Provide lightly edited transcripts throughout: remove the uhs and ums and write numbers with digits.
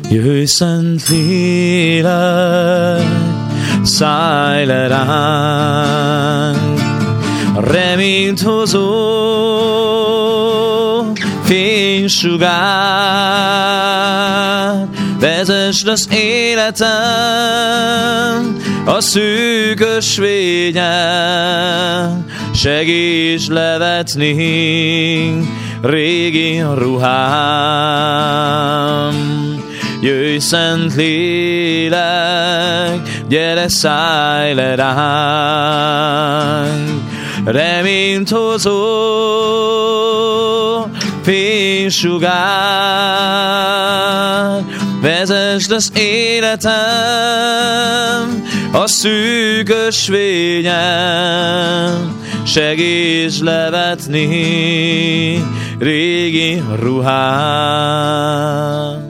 Jöjj, Szent Lélek, szállj le ránk, reményt hozó fénysugár, vezesd az életem a szűkös vényen, segíts levetni régi ruhám. Jöjj, Szent Lélek, gyere, szállj le ránk, reményt hozó fénysugár, vezesd az életem a szűkös vényen, segíts levetni régi ruhám.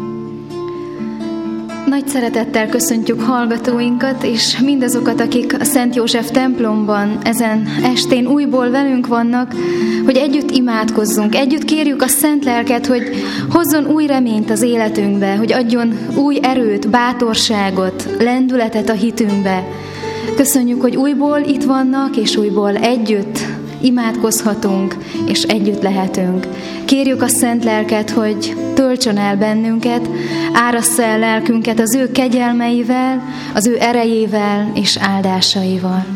Nagy szeretettel köszöntjük hallgatóinkat, és mindazokat, akik a Szent József templomban ezen estén újból velünk vannak, hogy együtt imádkozzunk, együtt kérjük a Szent Lelket, hogy hozzon új reményt az életünkbe, hogy adjon új erőt, bátorságot, lendületet a hitünkbe. Köszönjük, hogy újból itt vannak, és újból együtt imádkozhatunk, és együtt lehetünk. Kérjük a Szent Lelket, hogy töltsön el bennünket, árassza el lelkünket az ő kegyelmeivel, az ő erejével és áldásaival.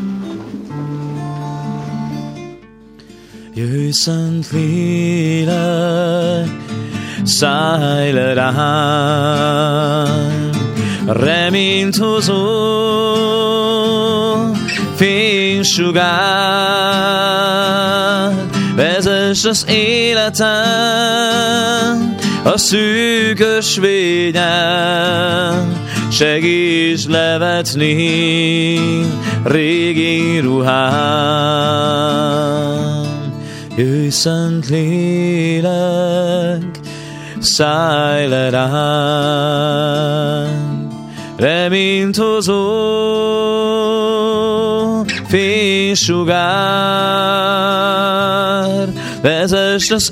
Jöjj, Szent Lélek, szállj le ránk, reményt hozó fénysugár, vezess az életem a szűkös vényen, segíts levetni régi ruhám. Jöjj, Szent Lélek, szállj le ránk, reményt hozó fénysugár, vezesd az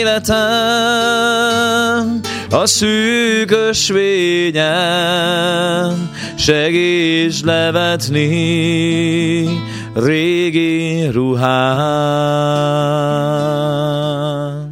életem a szűkös vényen, segíts levetni régi ruhám.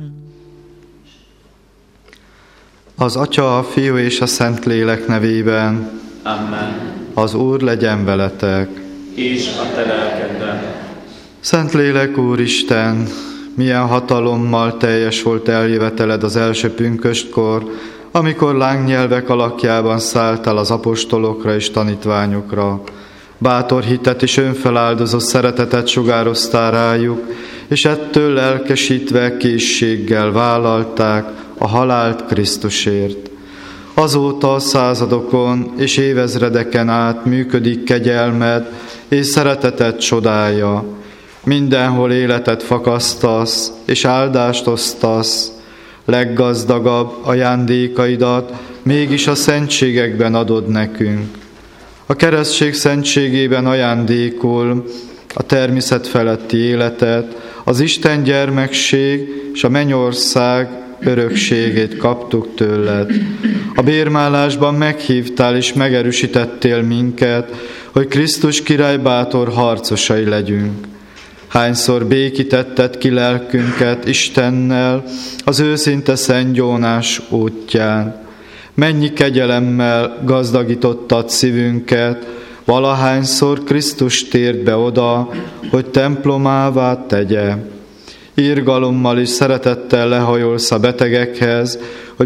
Az Atya, a Fiú és a Szentlélek nevében. Amen. Az Úr legyen veletek. És a te lelkedben. Szentlélek Úristen, milyen hatalommal teljes volt eljöveteled az első pünköstkor, amikor lángnyelvek alakjában szálltál az apostolokra és tanítványokra. Bátor hitet és önfeláldozó szeretetet sugároztál rájuk, és ettől lelkesítve készséggel vállalták a halált Krisztusért. Azóta a századokon és évezredeken át működik kegyelmed és szereteted csodája. Mindenhol életet fakasztasz és áldást osztasz, leggazdagabb ajándékaidat mégis a szentségekben adod nekünk. A keresztség szentségében ajándékul a természet feletti életet, az Isten gyermekség és a mennyország örökségét kaptuk tőled. A bérmálásban meghívtál és megerősítettél minket, hogy Krisztus király bátor harcosai legyünk. Hányszor békítetted ki lelkünket Istennel az őszinte szentgyónás útján. Mennyi kegyelemmel gazdagítottad szívünket, valahányszor Krisztus tért be oda, hogy templomává tegye. Irgalommal és szeretettel lehajolsz a betegekhez, hogy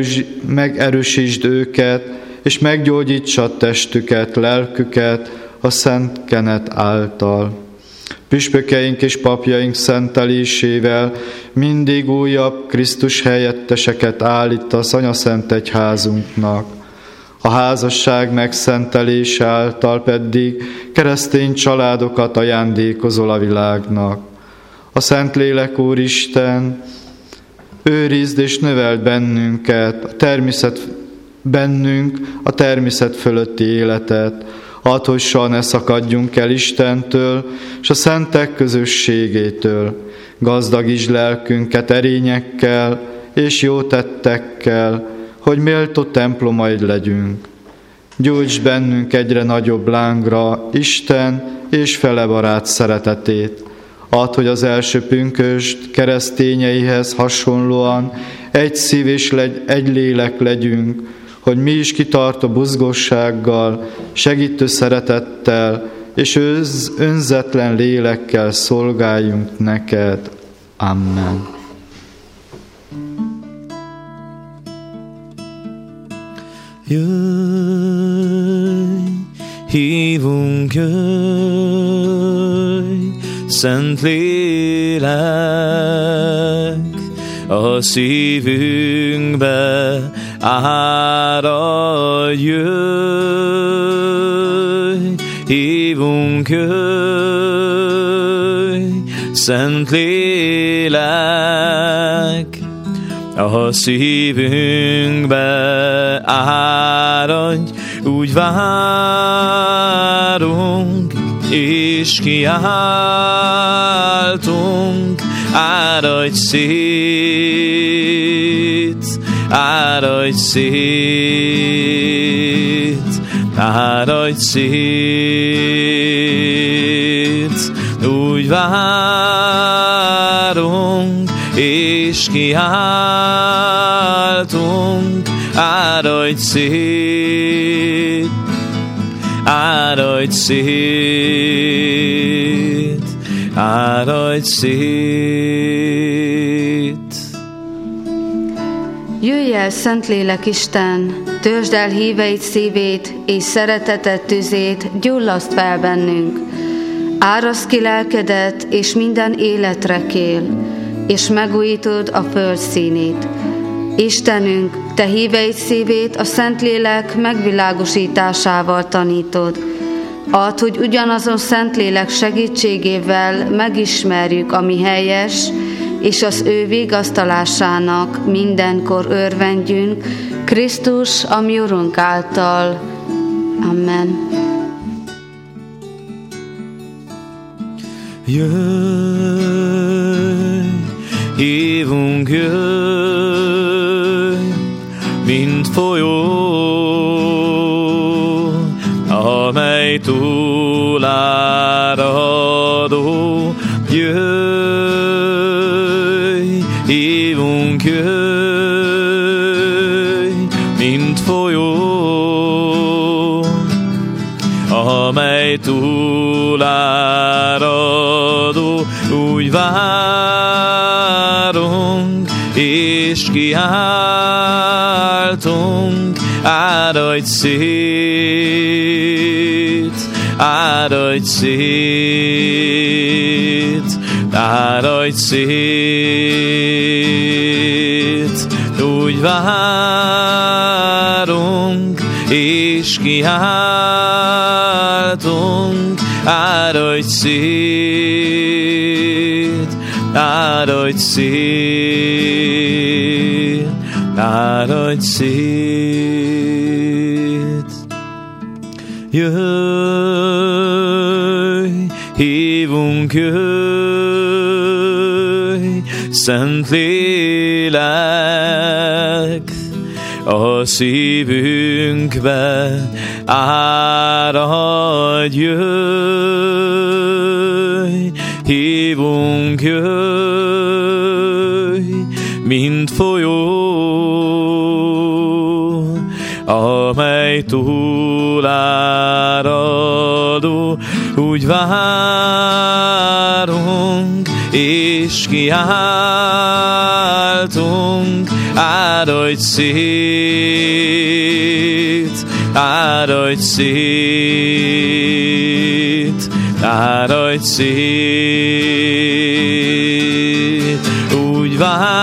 megerősítsd őket, és meggyógyítsad testüket, lelküket a szent kenet által. Püspökeink és papjaink szentelésével mindig újabb Krisztus helyetteseket állítasz anyaszent egyházunknak. A házasság megszentelése által pedig keresztény családokat ajándékozol a világnak. A Szentlélek Úristen, őrizd és növeld bennünk a természet fölötti életet, add, hogy soha ne szakadjunk el Istentől és a szentek közösségétől. Gazdagítsd lelkünket erényekkel és jó tettekkel, hogy méltó templomaid legyünk. Gyújts bennünk egyre nagyobb lángra Isten és felebarát szeretetét. Add, hogy az első pünkösd keresztényeihez hasonlóan egy szív és egy lélek legyünk, hogy mi is kitartó buzgossággal, segítő szeretettel és önzetlen lélekkel szolgáljunk neked. Amen. Jöjj, hívunk, jöjj, Szentlélek, a szívünkbe áradj, jöjj, hívunk, jöjj, Szentlélek, a szívünkbe áradj, úgy várunk, és kiáltunk, áradj szét, áradj szét, áradj szét, úgy várunk, és kiáltunk, áradj szét, áradj szét, áradj szét. Jöjj el, Szentlélek Isten, töltsd el híveid szívét, és szereteted tüzét gyullaszt fel bennünk. Áraszd ki lelkedet, és minden életre kél, és megújítod a föld színét. Istenünk, te híveid szívét a Szentlélek megvilágosításával tanítod. Add, hogy ugyanazon Szentlélek segítségével megismerjük, ami helyes, és az ő vigasztalásának mindenkor örvendjünk, Krisztus, a mi Urunk által. Amen. Jöjj, hívunk, jöjj, mint folyó, amely túláradó. Jöjj, hívunk, jöjj, mint folyó, amely túláradó. Úgy várunk, és kiáltunk, áradj szét, áradj szét, áradj szét. Úgy várunk, és kiáltunk, áradj szét, áradj szét, áradj szét. Jöjj, hívunk, jöjj, Szentlélek, a szívünkbe áradj, jöjj, hívunk, jöjj, mint folyó, amely túláradó. Úgy várunk, és kiáltunk, áradj szét, áradj szét, áradj szét. Úgy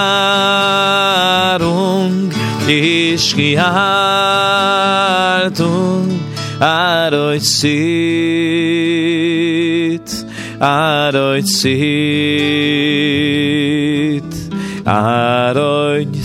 várunk, és kiáltunk, áradj szét, áradj szét, áradj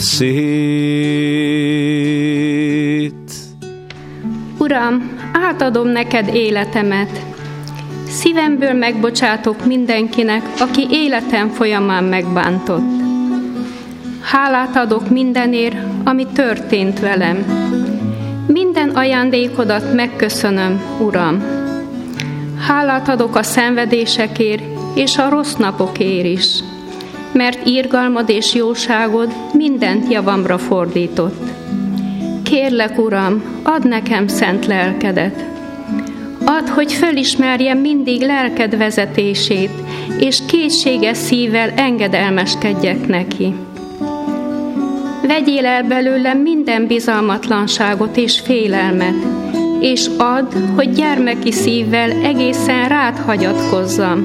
szét. Uram, átadom neked életemet. Szívemből megbocsátok mindenkinek, aki életem folyamán megbántott. Hálát adok mindenért, ami történt velem. Minden ajándékodat megköszönöm, Uram. Hálát adok a szenvedésekért és a rossz napokért is, mert irgalmad és jóságod mindent javamra fordított. Kérlek, Uram, add nekem szent lelkedet. Add, hogy fölismerjem mindig lelked vezetését, és készséges szívvel engedelmeskedjek neki. Vegyél el belőlem minden bizalmatlanságot és félelmet, és add, hogy gyermeki szívvel egészen rád hagyatkozzam.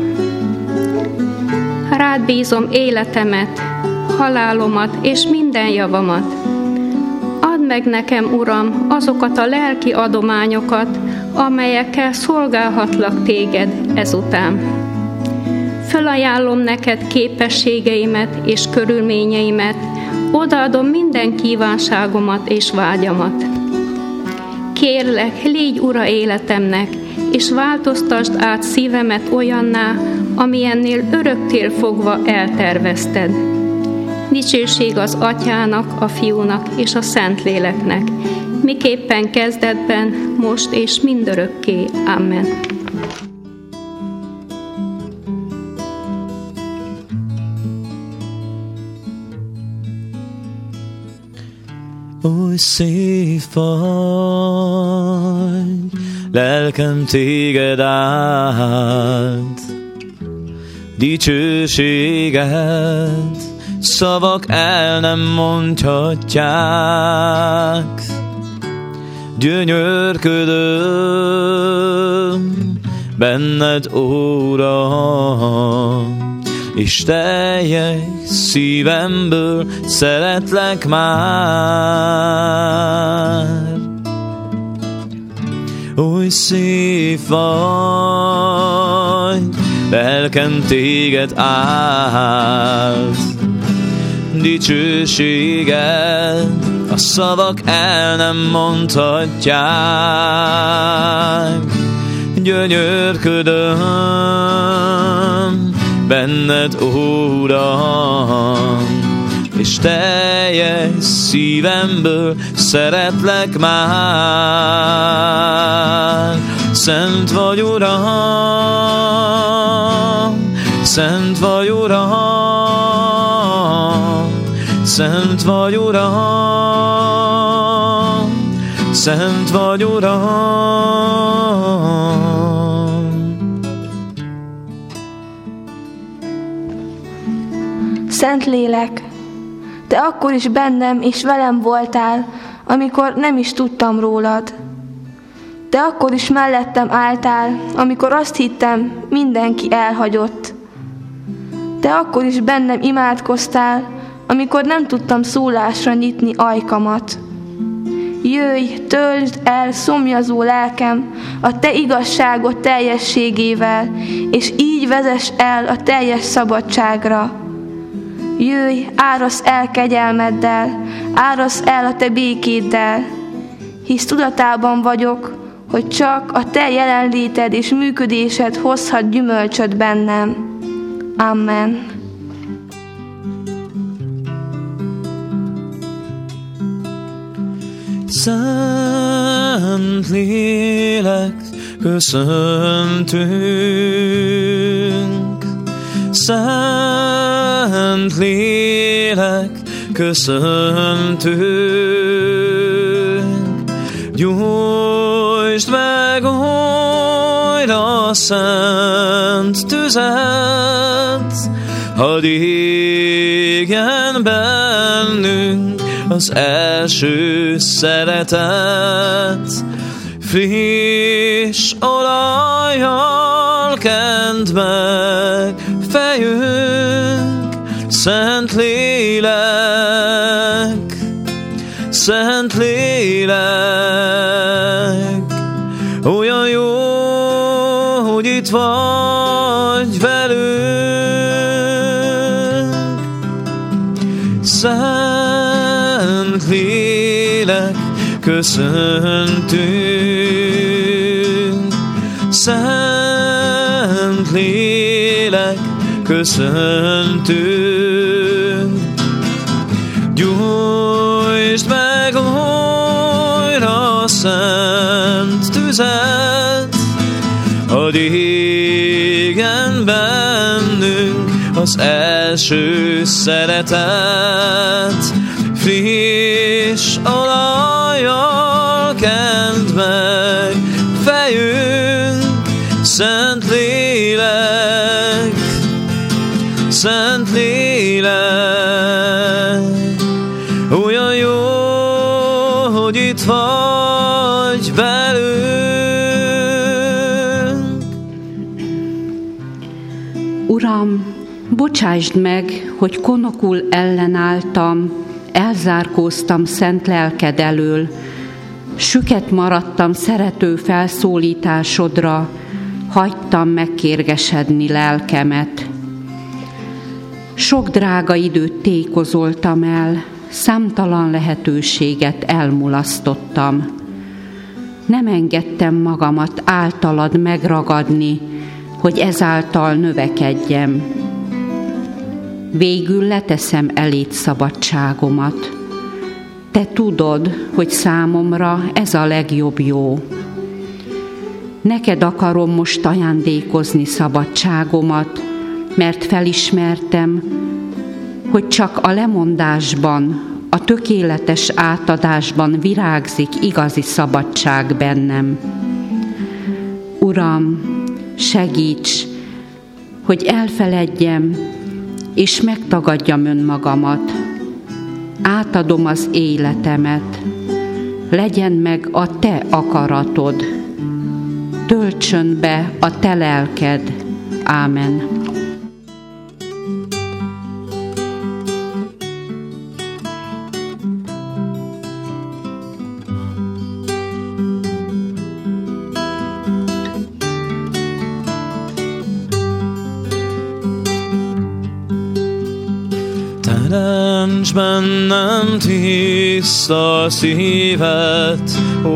Rád bízom életemet, halálomat és minden javamat. Add meg nekem, Uram, azokat a lelki adományokat, amelyekkel szolgálhatlak téged ezután. Fölajánlom neked képességeimet és körülményeimet, odaadom minden kívánságomat és vágyamat. Kérlek, légy ura életemnek, és változtasd át szívemet olyanná, amilyennél örökkél fogva eltervezted. Dicsőség az Atyának, a Fiúnak és a Szentléleknek, miképpen kezdetben, most és mindörökké. Amen. Oly szép vagy, lelkem téged áld, dicsőséget szavak el nem mondhatják. Gyönyörködöm benned, Uram, és teljes szívemből szeretlek már. Oly szép vagy, lelkem téged áld, dicsőséget a szavak el nem mondhatják. Gyönyörködöm benned, Uram, és teljes szívemből szeretlek már. Szent vagy, Uram, szent vagy, Uram, szent vagy, Uram, szent vagy, Uram. Szentlélek, Te akkor is bennem és velem voltál, amikor nem is tudtam rólad. Te akkor is mellettem álltál, amikor azt hittem, mindenki elhagyott. Te akkor is bennem imádkoztál, amikor nem tudtam szólásra nyitni ajkamat. Jöjj, töltsd el szomjazó lelkem a Te igazságod teljességével, és így vezess el a teljes szabadságra. Jöjj, árasz el kegyelmeddel, árasz el a Te békéddel, hisz tudatában vagyok, hogy csak a Te jelenléted és működésed hozhat gyümölcsöt bennem. Amen. Szent Lélek, köszöntünk. Szent Lélek, köszöntünk. Gyújtsd meg újra szent tüzet, hadd égjen bennünk az első szeretet. Friss olajjal kend meg fejünk, Szent Lélek, Szent Lélek. Olyan jó, hogy itt vagy velünk. Szent Lélek, köszöntünk. Szent Lélek, köszöntünk. Gyújtsd Nyisd meg újra a szent tüzet, hadd égjen bennünk az első szeretet. Friss olajjal kend meg fejünk, Szent Lélek, Szent Lélek. Olyan jó, hogy itt vagy velünk. Uram, bocsásd meg, hogy konokul ellenálltam, elzárkóztam szent lelked elől, süket maradtam szerető felszólításodra, hagytam megkérgesedni lelkemet. Sok drága időt tékozoltam el, számtalan lehetőséget elmulasztottam. Nem engedtem magamat általad megragadni, hogy ezáltal növekedjem. Végül leteszem eléd szabadságomat. Te tudod, hogy számomra ez a legjobb jó. Neked akarom most ajándékozni szabadságomat, mert felismertem, hogy csak a lemondásban, a tökéletes átadásban virágzik igazi szabadság bennem. Uram, segíts, hogy elfeledjem és megtagadjam önmagamat. Átadom az életemet, legyen meg a te akaratod, töltsön be a te lelked. Ámen. Teremts bennem tiszta szívet, ó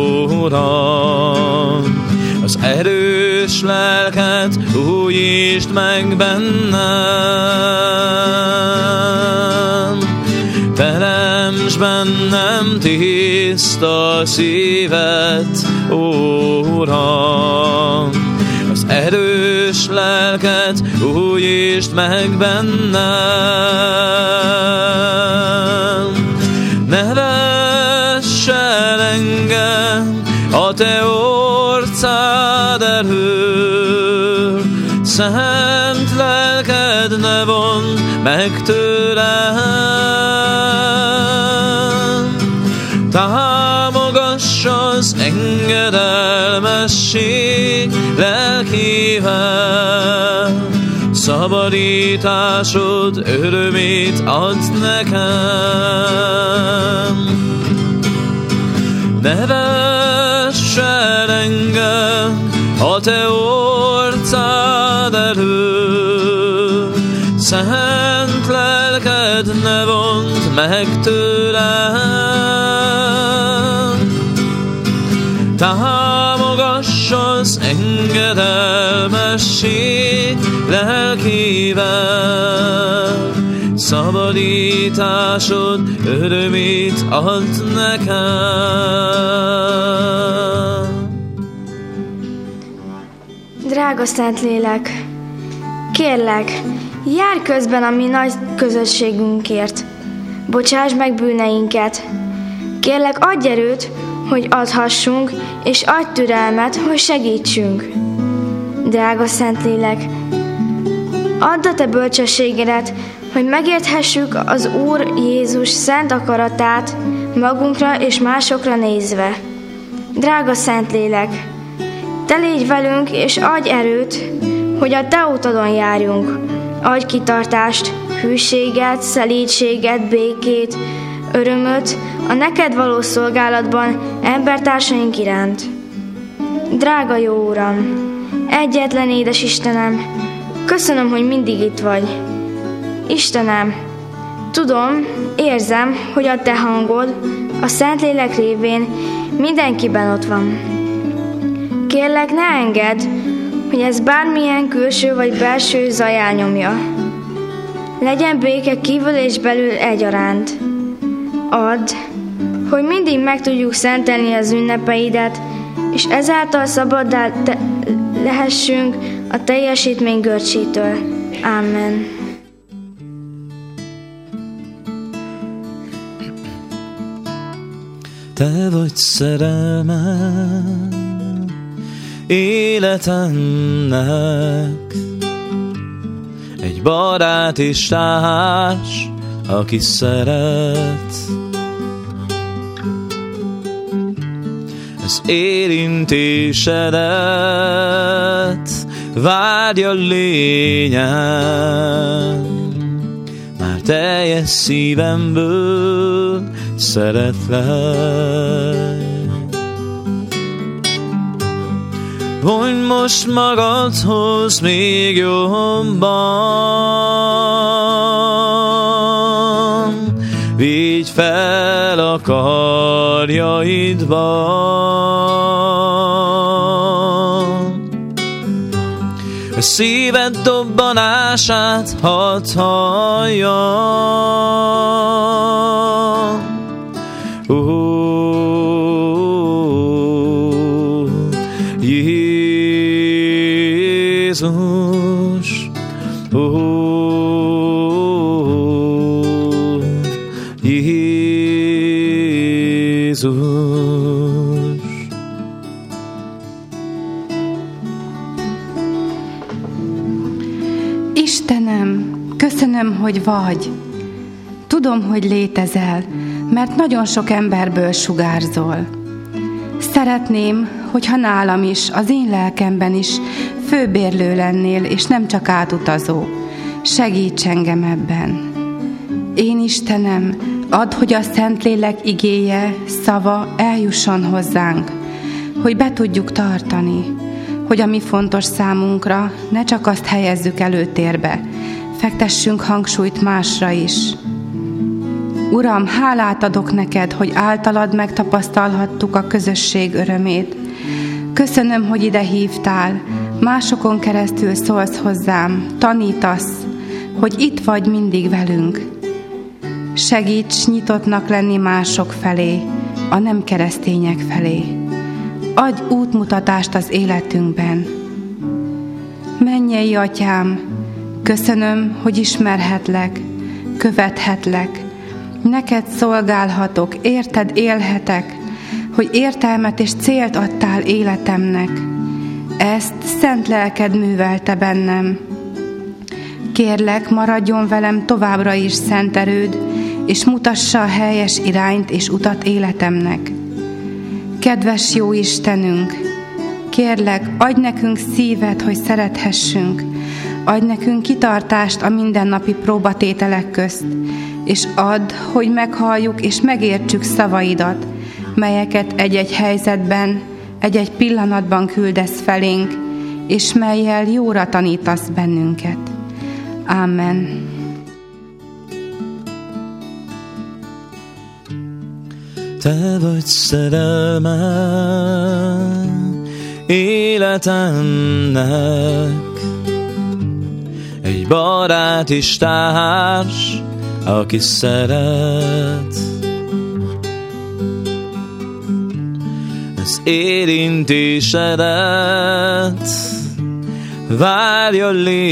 Uram! Az erős lelket újítsd meg bennem. Teremts bennem tiszta szívet, ó Uram! Az erős lelket újítsd meg bennem. Ne vess el engem a te orcád elől, szent lelked ne vond meg tőlem. Támogass az engedelmesség lelkével, szabadításod örömét add nekem. Ne vess el engem a te orcád elől, szent lelked ne vond meg tőlem. Támogass az engedelmesség lelkével, szabadításod örömét add nekem. Drága Szentlélek, kérlek, járj közben a mi nagy közösségünkért. Bocsásd meg bűneinket. Kérlek, adj erőt, hogy adhassunk, és adj türelmet, hogy segítsünk. Drága Szentlélek, add a te bölcsességedet, hogy megérthessük az Úr Jézus szent akaratát magunkra és másokra nézve. Drága Szentlélek, te légy velünk, és adj erőt, hogy a te utadon járjunk. Adj kitartást, hűséget, szelídséget, békét, örömöt a neked való szolgálatban embertársaink iránt. Drága jó Uram, egyetlen édes Istenem, köszönöm, hogy mindig itt vagy. Istenem, tudom, érzem, hogy a te hangod a Szentlélek révén mindenkiben ott van. Kérlek, ne engedd, hogy ez bármilyen külső vagy belső zaj elnyomja. Legyen béke kívül és belül egyaránt. Add, hogy mindig meg tudjuk szentelni az ünnepeidet, és ezáltal szabaddá lehessünk a teljesítmény görcsétől. Amen. Te vagy szerelmem életemnek, egy barát és társ, aki szeret. Az érintésedet várja lényem, már teljes szívemből szeretlek. Vonj most magadhoz még jobban, vigy fel a karjaidban. A szíved dobbanását hadd halljam. Jézus, Jézus. Istenem, köszönöm, hogy vagy. Tudom, hogy létezel, mert nagyon sok emberből sugárzol. Szeretném, hogyha nálam is, az én lelkemben is főbérlő lennél, és nem csak átutazó. Segíts engem ebben. Én, Istenem, add, hogy a Szentlélek igéje, szava eljusson hozzánk, hogy be tudjuk tartani, hogy ami fontos számunkra, ne csak azt helyezzük előtérbe, fektessünk hangsúlyt másra is. Uram, hálát adok neked, hogy általad megtapasztalhattuk a közösség örömét. Köszönöm, hogy ide hívtál, másokon keresztül szólsz hozzám, tanítasz, hogy itt vagy mindig velünk. Segíts nyitottnak lenni mások felé, a nem keresztények felé. Adj útmutatást az életünkben. Mennyei Atyám, köszönöm, hogy ismerhetlek, követhetlek, neked szolgálhatok, érted élhetek, hogy értelmet és célt adtál életemnek. Ezt szent lelked művelte bennem. Kérlek, maradjon velem továbbra is szent erőd, és mutassa a helyes irányt és utat életemnek. Kedves jó Istenünk, kérlek, adj nekünk szívet, hogy szerethessünk, adj nekünk kitartást a mindennapi próbatételek közt, és add, hogy meghalljuk és megértsük szavaidat, melyeket egy-egy helyzetben, egy-egy pillanatban küldesz felénk, és mellyel jóra tanítasz bennünket. Amen. Te vagy szerelmem életemnek, egy barát és társ, aki szeret. Az érintésedet várja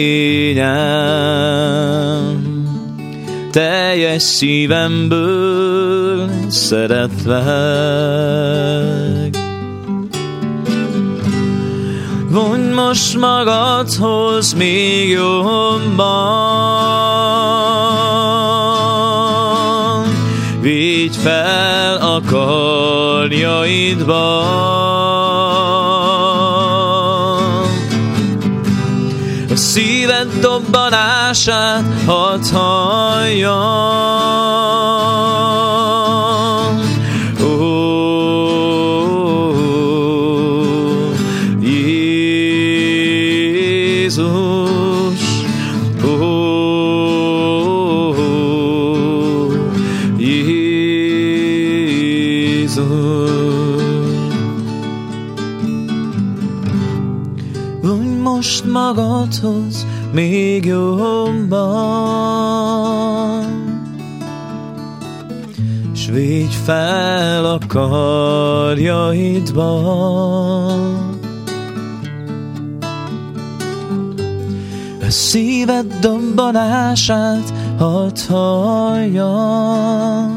lényem, teljes szívemből szeretlek. Vonj most magadhoz még jobban, vigy fel a karjaidban. A szíved dobbanását hadd halljam. Jézus, Jézus. Vonj most magadhoz még jobban, s végy fel a karjaidba. A szíved dobbanását hadd halljam.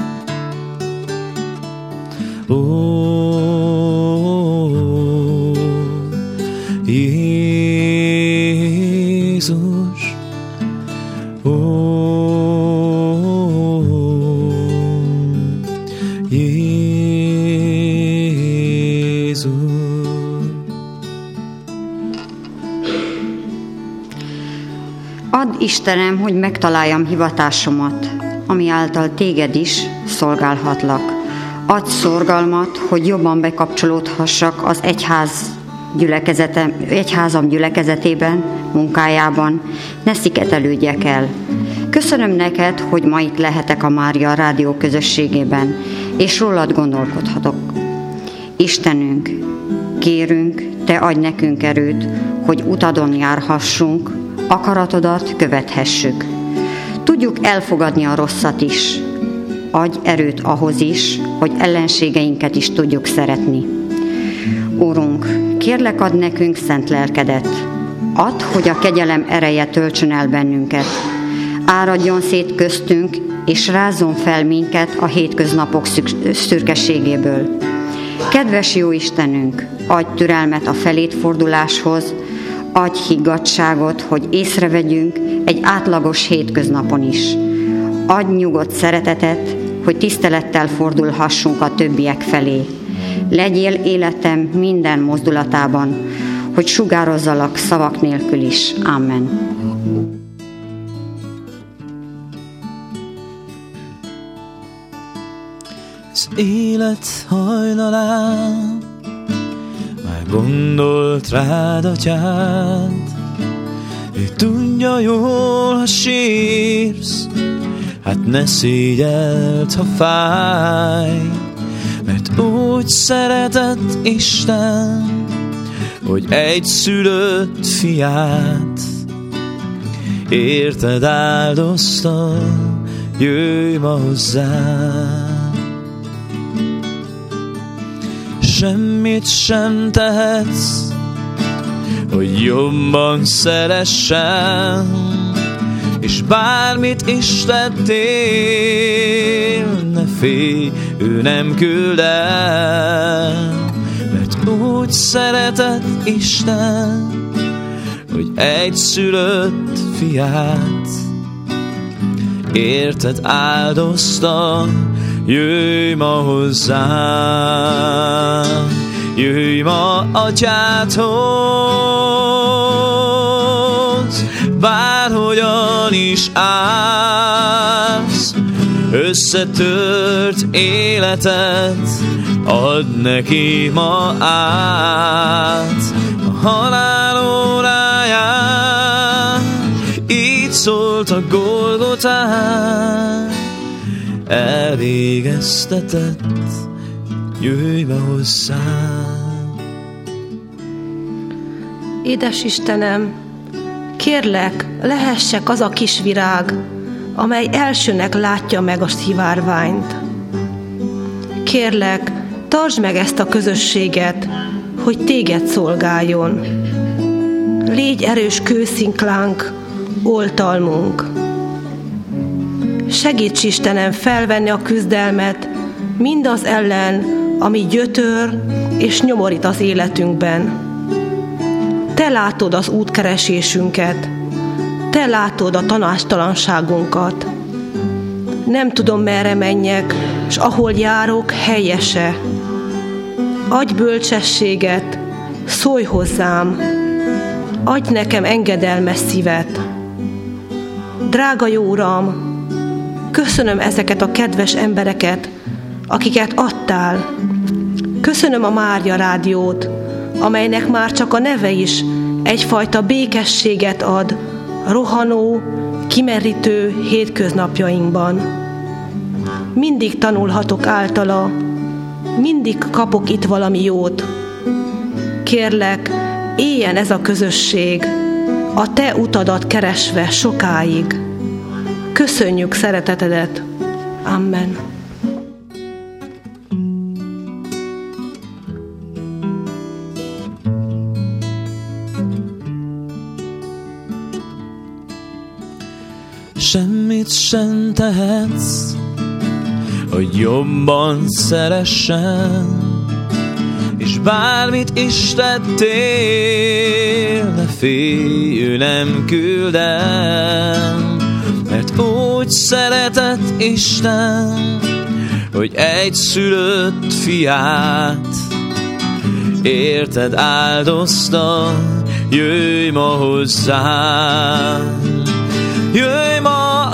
Jézus, Jézus. Add, Istenem, hogy megtaláljam hivatásomat, ami által téged is szolgálhatlak. Adj szorgalmat, hogy jobban bekapcsolódhassak az egyházam gyülekezetében, munkájában, ne szigetelődjek el. Köszönöm neked, hogy ma itt lehetek a Mária Rádió közösségében, és rólad gondolkodhatok. Istenünk, kérünk, te adj nekünk erőt, hogy utadon járhassunk, akaratodat követhessük. Tudjuk elfogadni a rosszat is. Adj erőt ahhoz is, hogy ellenségeinket is tudjuk szeretni. Úrunk, kérlek, add nekünk szent lelkedet. Add, hogy a kegyelem ereje töltsön el bennünket. Áradjon szét köztünk, és rázzon fel minket a hétköznapok szürkeségéből. Kedves jó Istenünk, adj türelmet a felét forduláshoz, adj higgadtságot, hogy észrevegyünk egy átlagos hétköznapon is. Adj nyugodt szeretetet, hogy tisztelettel fordulhassunk a többiek felé. Legyél életem minden mozdulatában, hogy sugározzalak szavak nélkül is. Amen. Az élet hajnalán már gondolt rád atyád, ő tudja jól, ha sírsz, hát ne szégyeld, ha fáj, mert úgy szeretett Isten, hogy egy szülött fiát érted áldozta, jöjj ma hozzám. Semmit sem tehetsz, hogy jobban szeressen, és bármit is tettél, ne félj, ő nem küld el, mert úgy szeretett Isten, hogy egy szülött fiát érted áldozta, jöjj ma hozzám, jöjj ma atyádhoz, bárhogyan is állsz, összetört életet, add neki ma át a halál óráján. Így szólt a Golgotán, elvégeztetett, jöjj be hozzám. Édes Istenem, kérlek, lehessek az a kis virág, amely elsőnek látja meg a szivárványt. Kérlek, tartsd meg ezt a közösséget, hogy téged szolgáljon. Légy erős kőszinklánk, oltalmunk. Segíts, Istenem, felvenni a küzdelmet mindaz ellen, ami gyötör és nyomorít az életünkben. Te látod az útkeresésünket, te látod a tanácstalanságunkat. Nem tudom, merre menjek, s ahol járok, helyese. Adj bölcsességet, szólj hozzám, adj nekem engedelmes szívet. Drága jó Uram, köszönöm ezeket a kedves embereket, akiket adtál. Köszönöm a Mária Rádiót, amelynek már csak a neve is egyfajta békességet ad rohanó, kimerítő hétköznapjainkban. Mindig tanulhatok általa, mindig kapok itt valami jót. Kérlek, éljen ez a közösség, a te utadat keresve sokáig. Köszönjük szeretetedet. Amen. semmit sem tehetsz, hogy jobban szeressen, és bármit is tettél, ne félj, ő nem küld el, mert úgy szeretett Isten, hogy egyszülött fiát érted áldozta. Jöjj ma hozzám, jöjj ma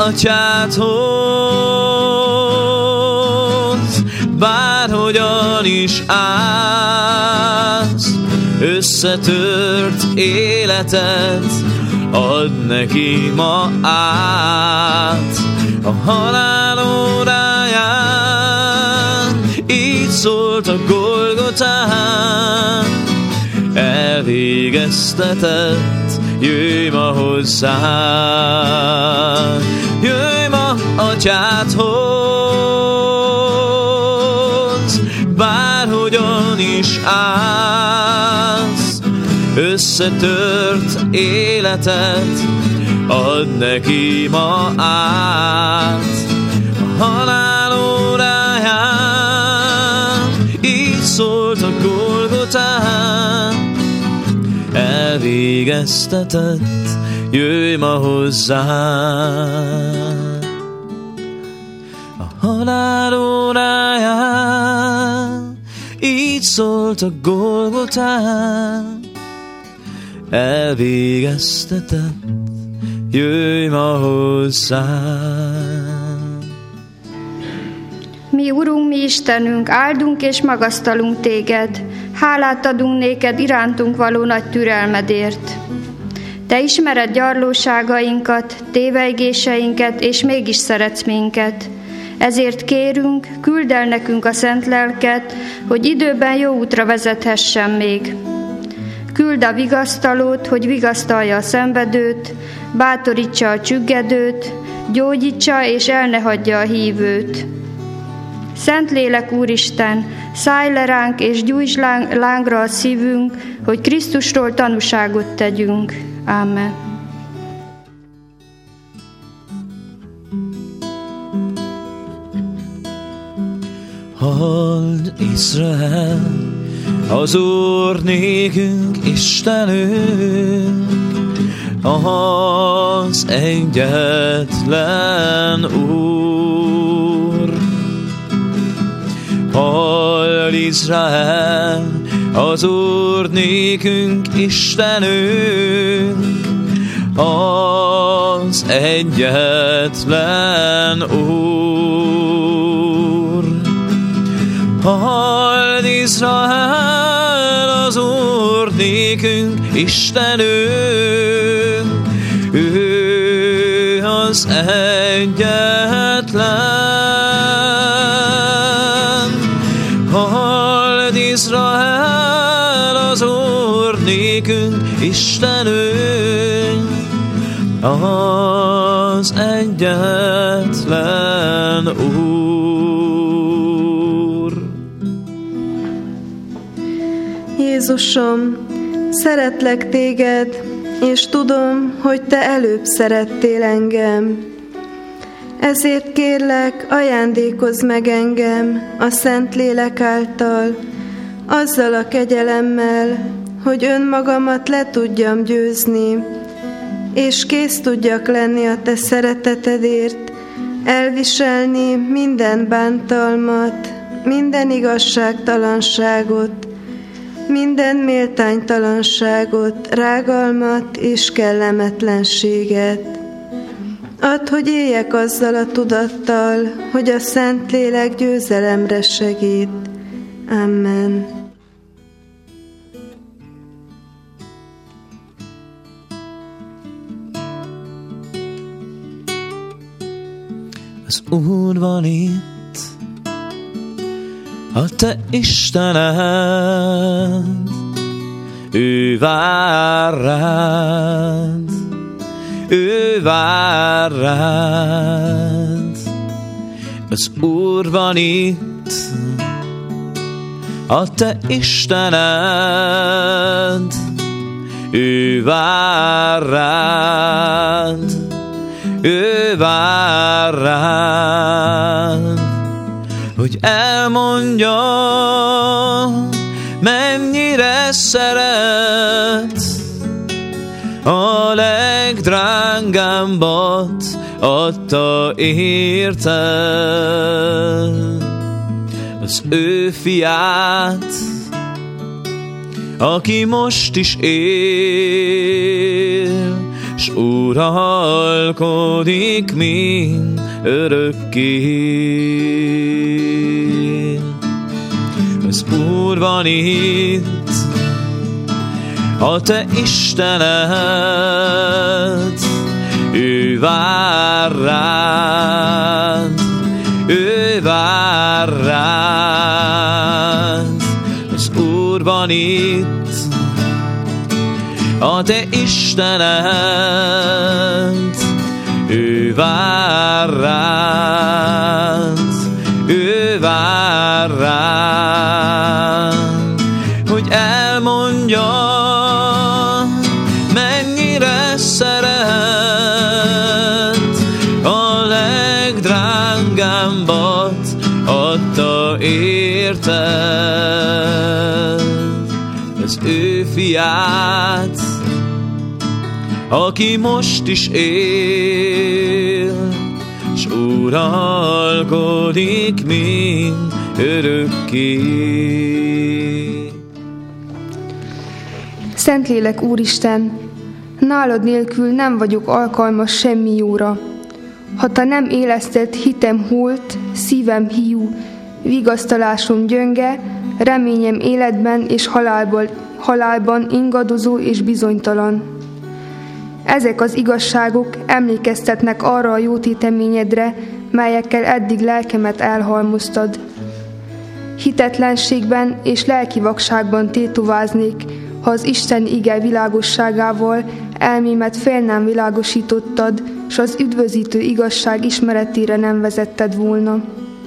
atyádhoz, bárhogyan is állsz, összetört életet add neki ma át. A halál óráján így szólt a Golgotán, elvégeztetett, jöjj ma hozzám, jöjj ma atyádhoz, bárhogyan is állsz, összetört életet add neki ma át. A halál óráján így szólt a Golgotán, elvégeztetett, jöjj ma hozzám. A halál óráján így szólt a Golgotán, elvégeztetett, jöjj ma hozzám. Mi, Urunk, mi Istenünk, áldunk és magasztalunk téged, hálát adunk néked irántunk való nagy türelmedért. Te ismered gyarlóságainkat, tévejgéseinket, és mégis szeretsz minket. Ezért kérünk, küldd el nekünk a szent lelket, hogy időben jó útra vezethessen még. Küld a vigasztalót, hogy vigasztalja a szenvedőt, bátorítsa a csüggedőt, gyógyítsa és el ne hagyja a hívőt. Szentlélek Úristen, szállj le ránk és gyújtsd lángra a szívünk, hogy Krisztusról tanúságot tegyünk. Ámen. Halld Izrael, az Úr nékünk Istenünk, az egyetlen Úr. Halld Izrael, az Úr nékünk Istenünk, az egyetlen Úr. Halld Izrael, az Úr nékünk Istenünk, ő az egyetlen. Halld Izrael, az Úr nékünk Istenünk, az egyetlen Úr. Jézusom, szeretlek téged, és tudom, hogy te előbb szerettél engem. Ezért kérlek, ajándékozz meg engem a Szentlélek által, azzal a kegyelemmel, hogy önmagamat le tudjam győzni, és kész tudjak lenni a te szeretetedért, elviselni minden bántalmat, minden igazságtalanságot, minden méltánytalanságot, rágalmat és kellemetlenséget. Add, hogy éljek azzal a tudattal, hogy a Szentlélek győzelemre segít. Amen. Az Úr van itt, a te Istened, ő vár rád, ő vár rád. Az Úr van itt, a te Istened, ő vár rád, ő vár rád, hogy elmondja, mennyire szeret. A legdrágábbat adta érted, az ő fiát, aki most is él, s uralkodik mind örökké. Az Úr van itt, a te Istened, ő vár rád, ő vár rád. Az Úr van itt, a te Istened, ő vár rád, ő vár rád, hogy elmondja, mennyire szeret. A legdrágábbat adta érted, az ő fiát, aki most is él, s uralkodik mind örökké. Szentlélek Úristen, nálad nélkül nem vagyok alkalmas semmi jóra. Ha te nem éleszted, hitem holt, szívem hiú, vigasztalásom gyönge, reményem életben és halálban ingadozó és bizonytalan. Ezek az igazságok emlékeztetnek arra a jótéteményedre, melyekkel eddig lelkemet elhalmoztad. Hitetlenségben és lelki vakságban tétováznék, ha az Isten ige világosságával elmémet fel nem világosítottad, s az üdvözítő igazság ismeretére nem vezetted volna.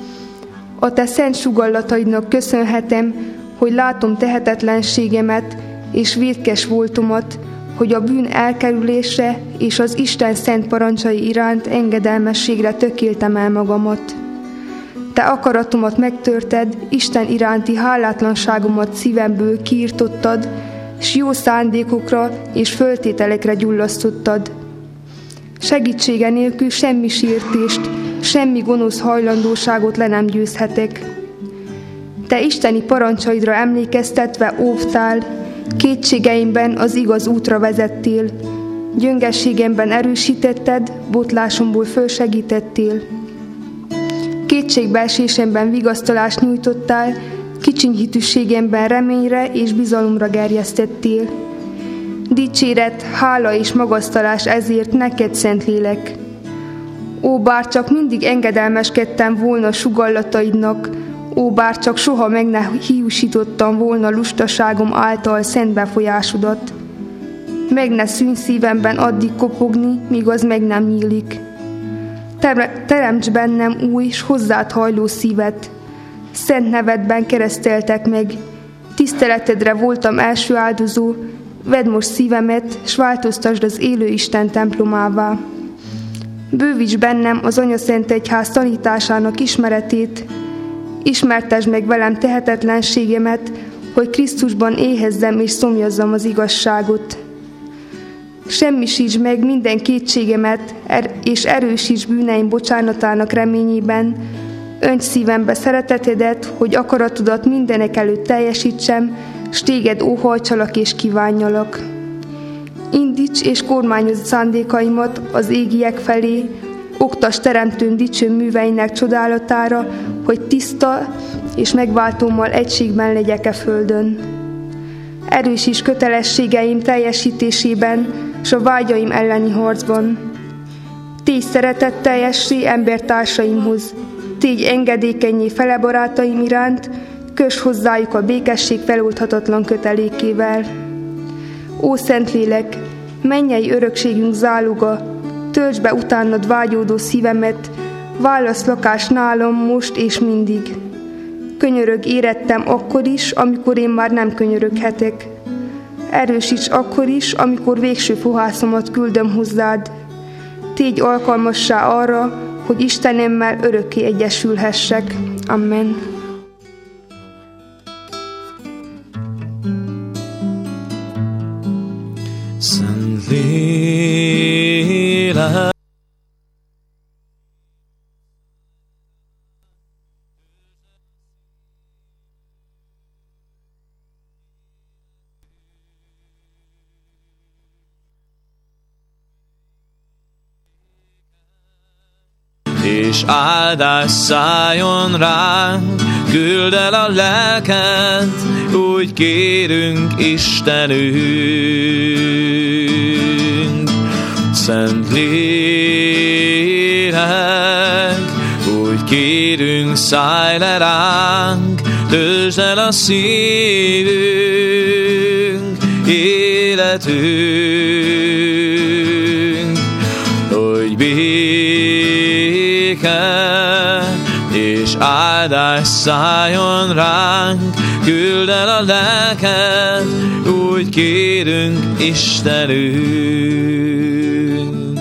A te szent sugallataidnak köszönhetem, hogy látom tehetetlenségemet és vétkes voltomat, hogy a bűn elkerülésre és az Isten szent parancsai iránt engedelmességre tökéltem el magamat. Te akaratomat megtörted, Isten iránti hálátlanságomat szívemből kiirtottad, s jó szándékokra és föltételekre gyullasztottad. Segítsége nélkül semmi sértést, semmi gonosz hajlandóságot le nem győzhetek. Te isteni parancsaidra emlékeztetve óvtál, kétségeimben az igaz útra vezettél, gyöngességemben erősítetted, botlásomból fölsegítettél. Kétségbeesésemben vigasztalást nyújtottál, kicsinyhitűségemben reményre és bizalomra gerjesztettél. Dicséret, hála és magasztalás ezért neked, Szentlélek. Ó, bár csak mindig engedelmeskedtem volna sugallataidnak, ó, bár csak soha meg ne hiúsítottam volna lustaságom által szent befolyásodat. Meg ne szűnj szívemben addig kopogni, míg az meg nem nyílik. Teremts bennem új s hozzád hajló szívet. Szent nevedben kereszteltek meg. Tiszteletedre voltam első áldozó, vedd most szívemet, s változtasd az élő Isten templomává. Bővíts bennem az Anyaszent Egyház tanításának ismeretét, ismertesd meg velem tehetetlenségemet, hogy Krisztusban éhezzem és szomjazzam az igazságot. Semmisítsd meg minden kétségemet, és erősítsd bűneim bocsánatának reményében, önts szívembe szeretetedet, hogy akaratodat mindenek előtt teljesítsem, s téged óhajtsalak és kívánjalak. Indíts és kormányozz szándékaimat az égiek felé, oktass teremtőm dicső műveinek csodálatára, hogy tiszta és megváltómmal egységben legyek e földön. Erősíts kötelességeim teljesítésében, s a vágyaim elleni harcban. Tégy szeretetteljessé embertársaimhoz, tégy engedékenyé fele barátaim iránt, köss hozzájuk a békesség feloldhatatlan kötelékével. Ó Szentlélek, mennyei örökségünk záloga, töltsd be utánad vágyódó szívemet, válasz lakás nálam most és mindig. Könyörög érettem akkor is, amikor én már nem könyöröghetek. Erősíts akkor is, amikor végső fohászomat küldöm hozzád. tégy alkalmassá arra, hogy Istenemmel örökké egyesülhessek. Amen. Szent Lélek, és áldás szálljon ránk, küld el a lelked, úgy kérünk Istenünk. Szent Lélek, úgy kérünk, szállj le ránk, töltsd el a szívünk, életünk, hogy és áldás szálljon ránk, küld el a lelked, úgy kérünk Istenünk.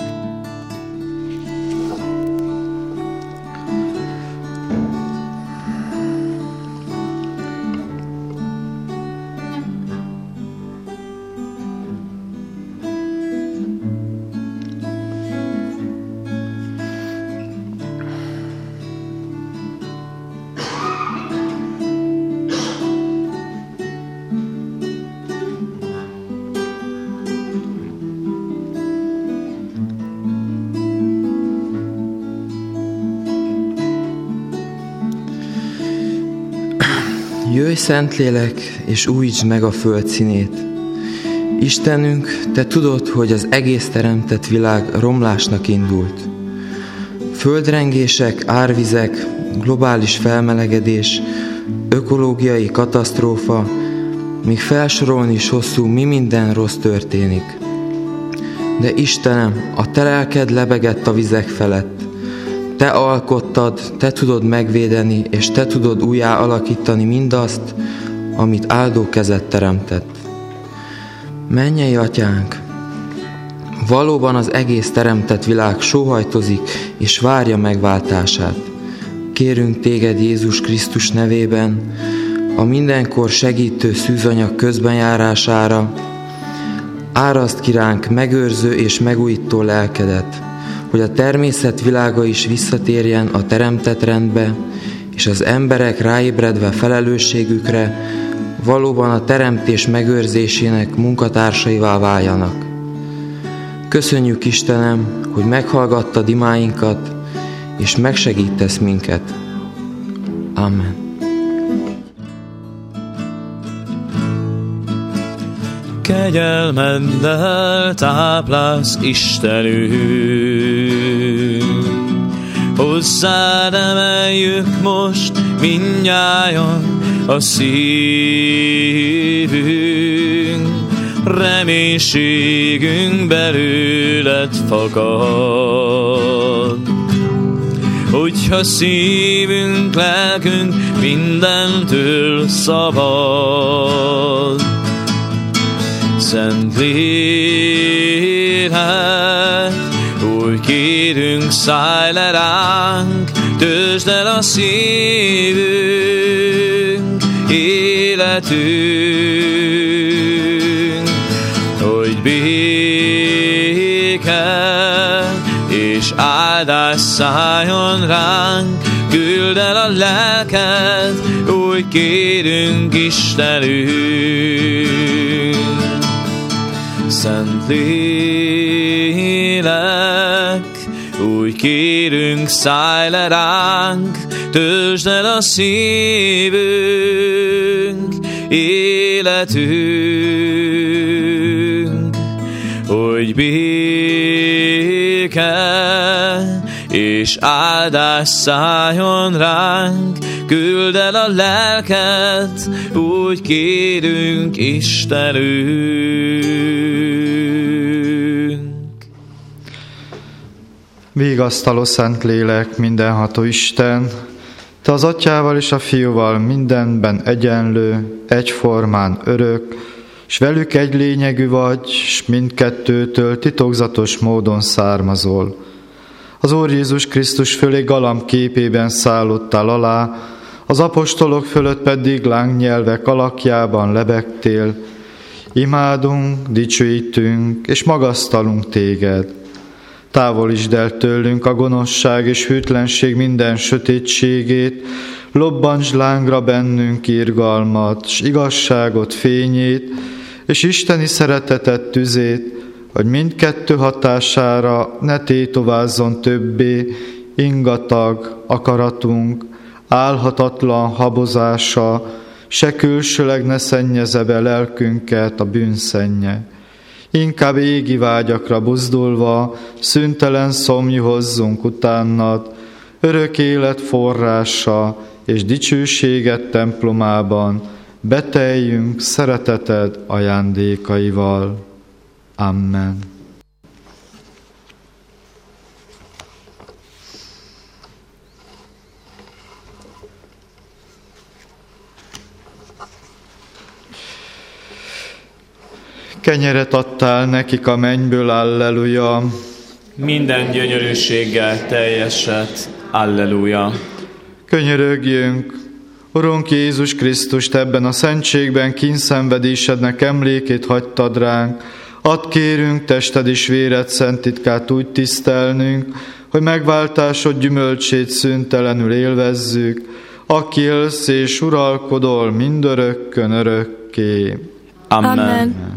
Jöjj, Szentlélek, és újítsd meg a föld színét. Istenünk, Te tudod, hogy az egész teremtett világ romlásnak indult. Földrengések, árvizek, globális felmelegedés, ökológiai katasztrófa, míg felsorolni is hosszú, mi minden rossz történik. De Istenem, a Te lelked lebegett a vizek felett. Te alkottad, Te tudod megvédeni, és Te tudod újjá alakítani mindazt, amit áldó kezed teremtett. Mennyei Atyánk, valóban az egész teremtett világ sóhajtozik és várja megváltását. Kérünk Téged Jézus Krisztus nevében, a mindenkor segítő szűzanyag közbenjárására, áraszd ki ránk megőrző és megújító lelkedet, hogy a természet világa is visszatérjen a teremtett rendbe, és az emberek ráébredve felelősségükre valóban a teremtés megőrzésének munkatársaivá váljanak. Köszönjük, Istenem, hogy meghallgattad imáinkat, és megsegítesz minket. Amen. Kegyelmeddel táplálsz, Istenünk. Hozzád emeljük most mindnyájan a szívünk, reménységünk belőled fakad. Hogyha szívünk, lelkünk mindentől szabad, Szent Lélek, úgy kérünk, szállj le ránk, töltsd el a szívünk, életünk, hogy béke és áldás szálljon ránk, küld el a lelked, úgy kérünk Istenünk. Szent Lélek, úgy kérünk, szállj le ránk, töltsd el a szívünk, életünk, hogy béke és áldás szálljon ránk, küld el a lelket, úgy kérünk Istenünk. Vigasztaló Szentlélek, mindenható Isten, Te az Atyával és a Fiúval mindenben egyenlő, egyformán örök, s velük egy lényegű vagy, s mindkettőtől titokzatos módon származol. Az Úr Jézus Krisztus fölé galamb képében szállottál alá, az apostolok fölött pedig lángnyelvek alakjában lebegtél. Imádunk, dicsőítünk és magasztalunk téged. Távolítsd el tőlünk a gonoszság és hűtlenség minden sötétségét, lobbantsd lángra bennünk irgalmat, s igazságot fényét, és isteni szeretetet tüzét, hogy mindkettő hatására ne tétovázzon többé ingatag akaratunk, álhatatlan habozása, se külsőleg ne szennyeze be lelkünket a bűnszennye. Inkább égi vágyakra buzdulva, szüntelen szomjuhozzunk utánad, örök élet forrása és dicsőséget templomában, beteljünk szereteted ajándékaival. Amen. Kenyeret adtál nekik a mennyből, alleluja. Minden gyönyörűséggel teljeset, alleluja. Könyörögjünk, Urunk Jézus Krisztust, ebben a szentségben kínszenvedésednek emlékét hagytad ránk. Add kérünk tested és véred szent titkát úgy tisztelnünk, hogy megváltásod gyümölcsét szüntelenül élvezzük, aki élsz és uralkodol mindörökkön örökké. Amen. Amen.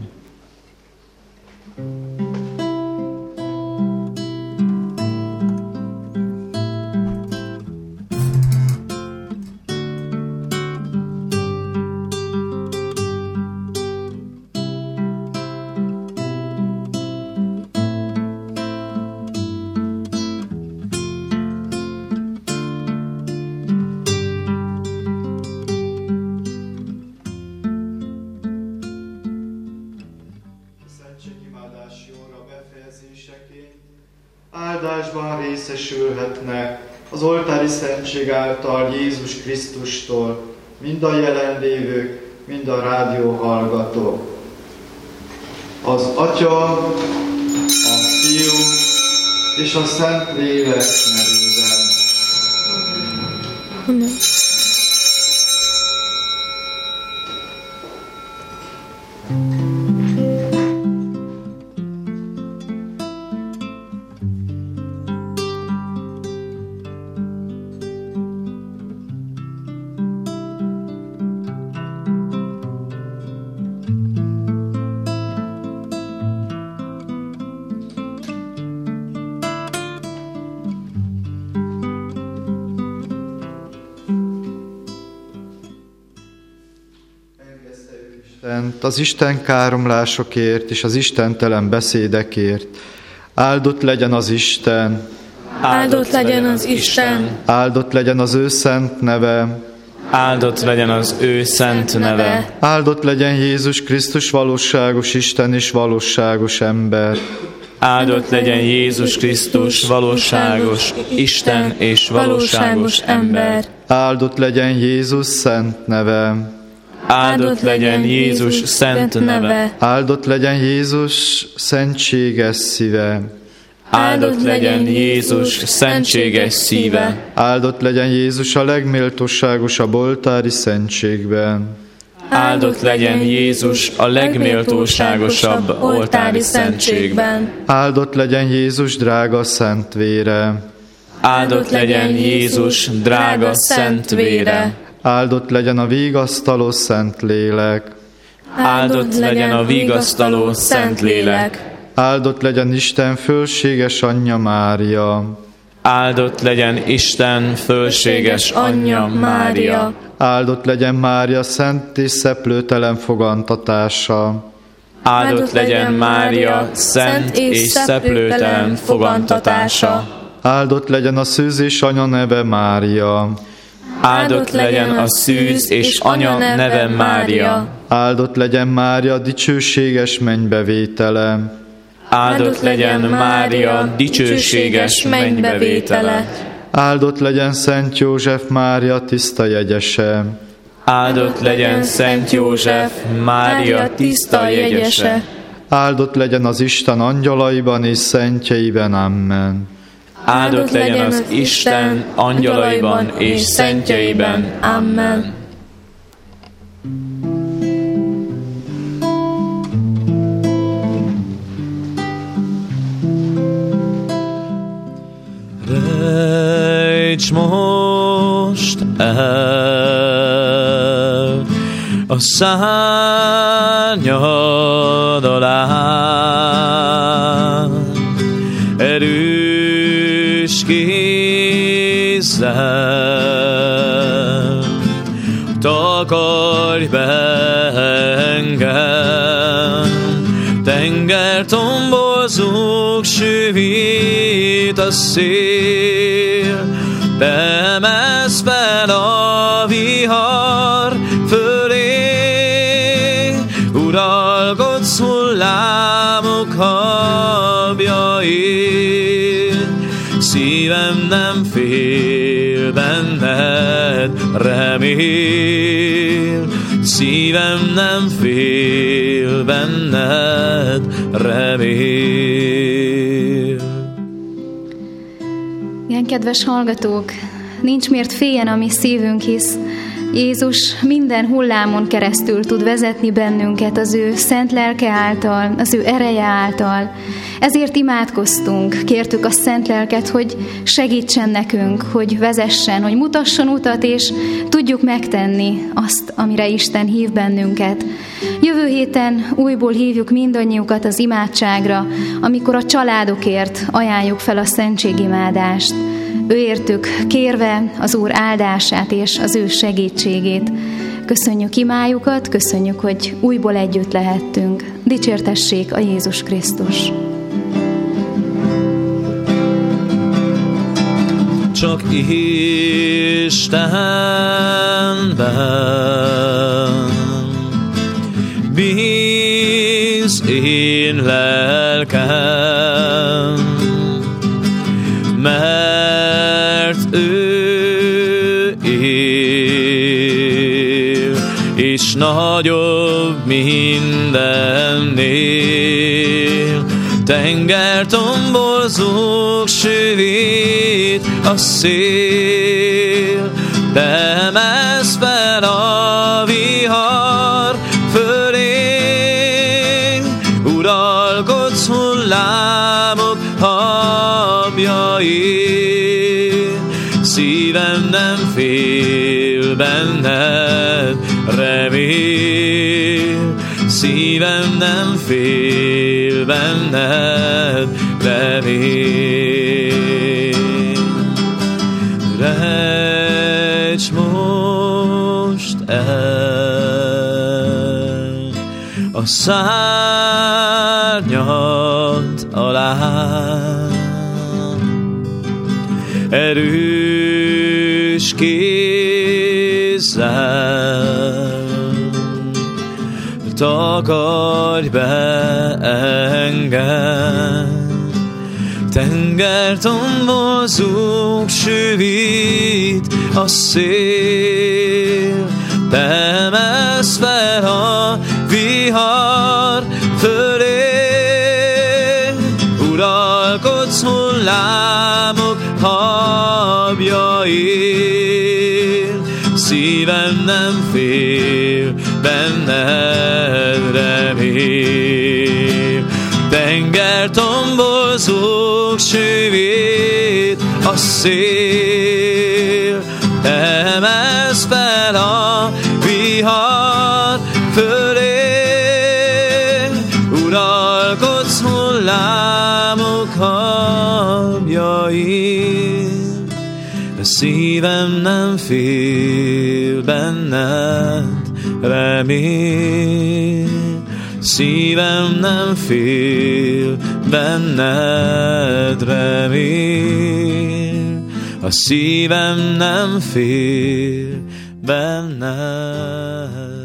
Áldásban részesülhetnek az oltári szentség által Jézus Krisztustól mind a jelenlévők, mind a rádióhallgatók. Az Atya, a Fiú és a Szentlélek nevében. Amen. Az Isten káromlásokért és az istentelen beszédekért. Áldott legyen az Isten. Áldott legyen az Isten. Áldott legyen az ő szent neve. Áldott legyen az ő szent neve. Áldott legyen Jézus Krisztus valóságos Isten és valóságos ember. Áldott legyen Jézus Krisztus valóságos Isten és valóságos ember. Áldott legyen Jézus szent neve. Áldott legyen Jézus szent neve. Áldott legyen Jézus szentséges szíve. Áldott legyen Jézus szentséges szíve. Áldott legyen Jézus a legméltóságosabb oltári szentségben. Áldott legyen Jézus a legméltóságosabb oltári szentségben. Áldott legyen Jézus drága szent vére. Áldott legyen Jézus drága szent vére. Áldott legyen a vigasztaló Szentlélek. Áldott legyen a vigasztaló Szentlélek. Áldott legyen Isten fölséges anyja Mária. Áldott legyen Isten fölséges anyja Mária. Áldott legyen Mária szent és szeplőtelen fogantatása. Áldott legyen Mária szent és szeplőtelen fogantatása. Áldott legyen a szűz és anya neve Mária. Áldott legyen a szűz és anya neve Mária. Áldott legyen Mária dicsőséges mennybevétele. Áldott legyen Mária dicsőséges mennybevétele. Áldott legyen Szent József Mária tiszta jegyese. Áldott legyen Szent József, Mária tiszta jegyese. Áldott legyen az Isten angyalaiban és szentjeiben. Amen. Áldott legyen az Isten angyalaiban és szentjeiben. Amen. Rejts most el a szárnyad alá, erős kézzel takarj be engem, tengertomból süvít a szél, te emelsz fel a vihar fölé, uralkodsz hullámok habjain. Szívem nem fél, benned remél, szívem nem fél, benned remél. Igen, kedves hallgatók, nincs miért féljen a mi szívünk, hisz Jézus minden hullámon keresztül tud vezetni bennünket az ő szent lelke által, az ő ereje által. Ezért imádkoztunk, kértük a szent lelket, hogy segítsen nekünk, hogy vezessen, hogy mutasson utat, és tudjuk megtenni azt, amire Isten hív bennünket. Jövő héten újból hívjuk mindannyiukat az imádságra, amikor a családokért ajánljuk fel a szentségimádást. Ő értük kérve az Úr áldását és az ő segítségét. Köszönjük imájukat, köszönjük, hogy újból együtt lehettünk. Dicsértessék a Jézus Krisztus! Csak Istenben bíz én lelkem, mert ő él, és nagyobb mindennél. Tengertomból süvít a szél, te emelsz fel a vihar fölé, uralkodsz hullámok habjain. Szívem nem fél, benned remél, szívem nem fél, benned remél. Rejts most el a szárnyad alá, erős kézzel takarj be engem, tengertomból süvít a szél, te emelsz fel a vihar fölé, uralkodsz hullámok habjain. Szívem nem fél, benned remél, tengertomból süvít a szél, te emelsz fel a vihar fölé, uralkodsz hullámok habjain. Szívem nem fél, benned remél, szívem nem fél, benned remél, a szívem nem fél, benned